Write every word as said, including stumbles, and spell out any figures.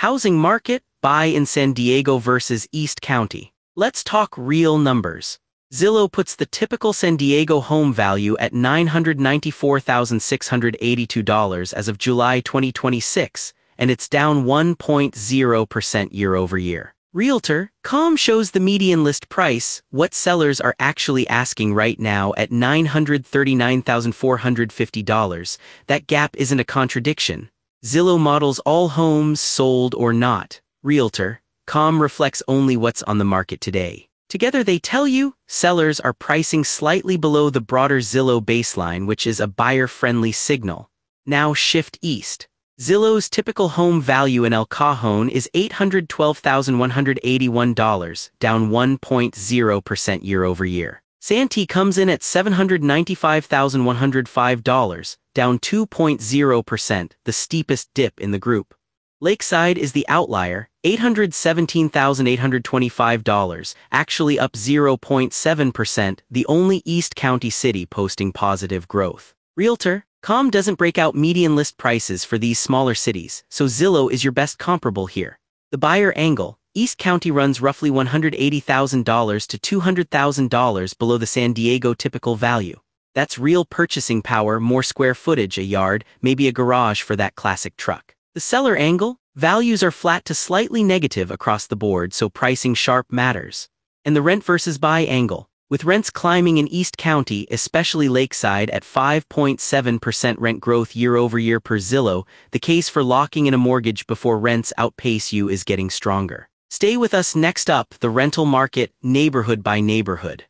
Housing market, buy in San Diego versus East County. Let's talk real numbers. Zillow puts the typical San Diego home value at nine hundred ninety-four thousand six hundred eighty-two dollars as of July twenty twenty-six, and it's down one point zero percent year over year. Realtor dot com shows the median list price, what sellers are actually asking right now, at nine hundred thirty-nine thousand four hundred fifty dollars. That gap isn't a contradiction. Zillow models all homes sold or not. Realtor dot com reflects only what's on the market today. Together they tell you, sellers are pricing slightly below the broader Zillow baseline, which is a buyer-friendly signal. Now shift east. Zillow's typical home value in El Cajon is eight hundred twelve thousand one hundred eighty-one dollars, down one point zero percent year over year. Santee comes in at seven hundred ninety-five thousand one hundred five dollars, down two point zero percent, the steepest dip in the group. Lakeside is the outlier, eight hundred seventeen thousand eight hundred twenty-five dollars, actually up zero point seven percent, the only East County city posting positive growth. Realtor dot com doesn't break out median list prices for these smaller cities, so Zillow is your best comparable here. The buyer angle, East County runs roughly one hundred eighty thousand dollars to two hundred thousand dollars below the San Diego typical value. That's real purchasing power, more square footage, a yard, maybe a garage for that classic truck. The seller angle, values are flat to slightly negative across the board, so pricing sharp matters. And the rent versus buy angle, with rents climbing in East County, especially Lakeside, at five point seven percent rent growth year over year per Zillow, the case for locking in a mortgage before rents outpace you is getting stronger. Stay with us. Next up, the rental market, neighborhood by neighborhood.